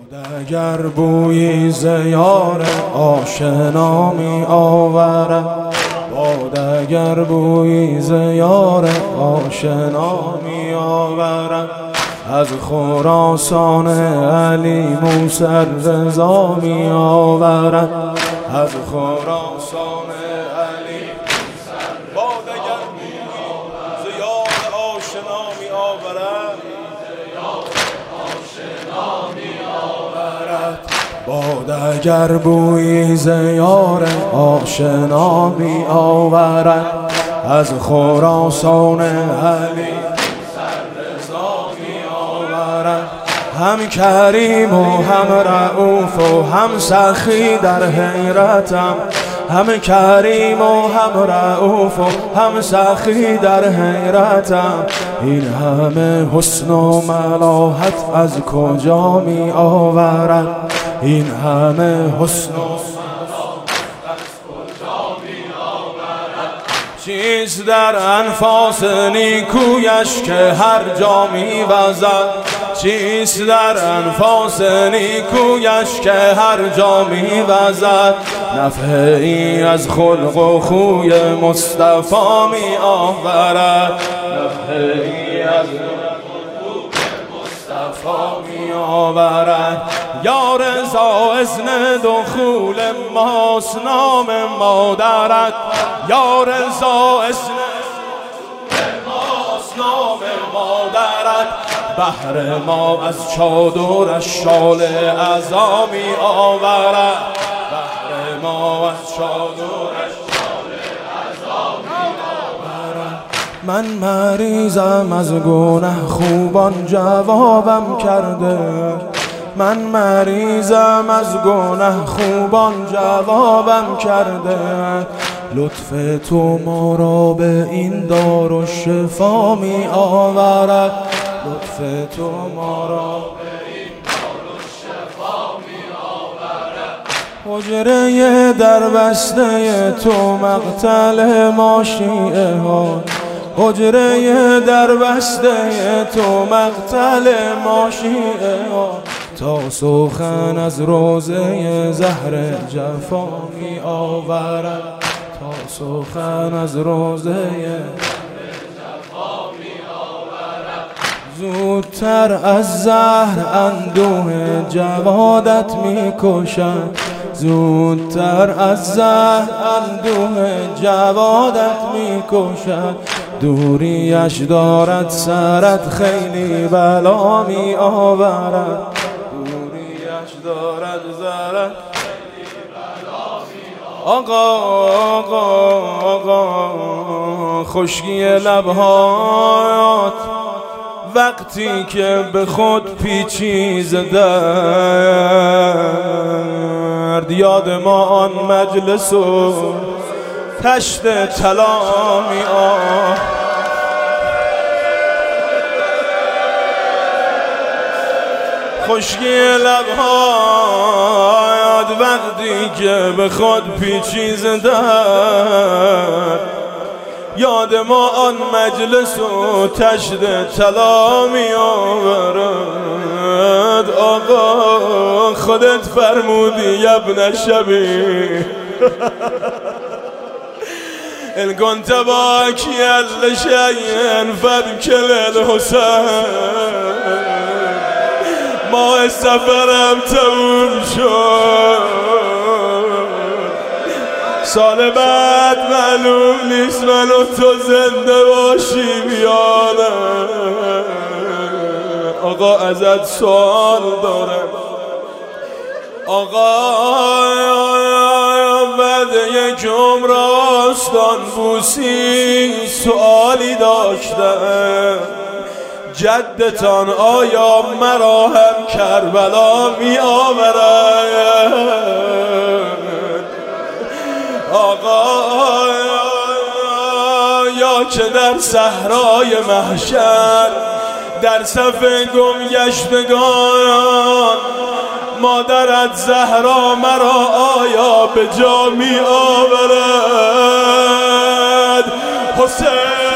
اگر بویی ز یار آشنا می آورد، باد اگر بویی ز یار آشنا می آورد، از خراسان علی موسی رضا می آورد، از خراسان علی باد اگر بویی ز یار آشنا می آورد، باد اگر بویی ز یار آشنا می آورد، از خراسان علی رضا می آورد. هم کریم و هم رؤوف و هم سخی در حیرتم، هم کریم و هم رؤوف و هم سخی در حیرتم. این همه حسن و ملاحت از کجا می آورد، این همه حسن و ملاحت از کجا می آورد. چیست در انفاس نیکویش که هر جا می وزد، چیست در انفاس نیکویش که هر جا می وزد. نفعی از خلق و خوی مصطفی می آورد، نفعی از می آورد. یا رضا اذن دخول ماست نام مادرت، یا رضا اذن ماست نام مادرت. بهر ما از چادرش شال عزا می آورد، بهر ما از چادرش شال عزا می آورد. من مریضم از گناه خوبان جوابم کرده، من مریضم از گناه خوبان جوابم کرده. لطف تو ما را به این دار و شفا می آورد، لطف تو ما را به این دار و شفا می آورد. حجره در بسته تو مقتل ما شیعه ها، حجره در بسته تو مقتل ما شیعه ها. تا سخن از روضه زهر جفا می آورد، تا سخن از روضه جفا می آورد. زودتر از زهر اندوه جوادت می کشد، زودتر از زهر اندوه جوادت می کشد. دوریش دارد سرت خیلی بلا می آورد، دوریش دارد سرت خیلی بلا می آورد. آقا خشکی لبهات وقتی که به خود پیچی ز درد، یاد ما آن مجلس و تشت طلا می آورد. خشکی لبهات وقتی که به خود پیچی ز درد، یاد ما آن مجلس و تشت طلا می آورد. آقا خودت فرمودی ابن شبی ان كنت باكيا لشيء فابكل الحسين. ما سفرم تموم شد، سال بعد معلوم نیست من و تو زنده باشیم یا نه. آقا ازت سوال دارم، آقا بعد یک عمر آستان بوسی سوالی داشتم. جدتان آیا مرا هم کربلا می آورد؟ آقا یا که در صحرای محشر در صف گمگشتگان مادرت زهرا مرا آیا به جا می آورد؟ حسین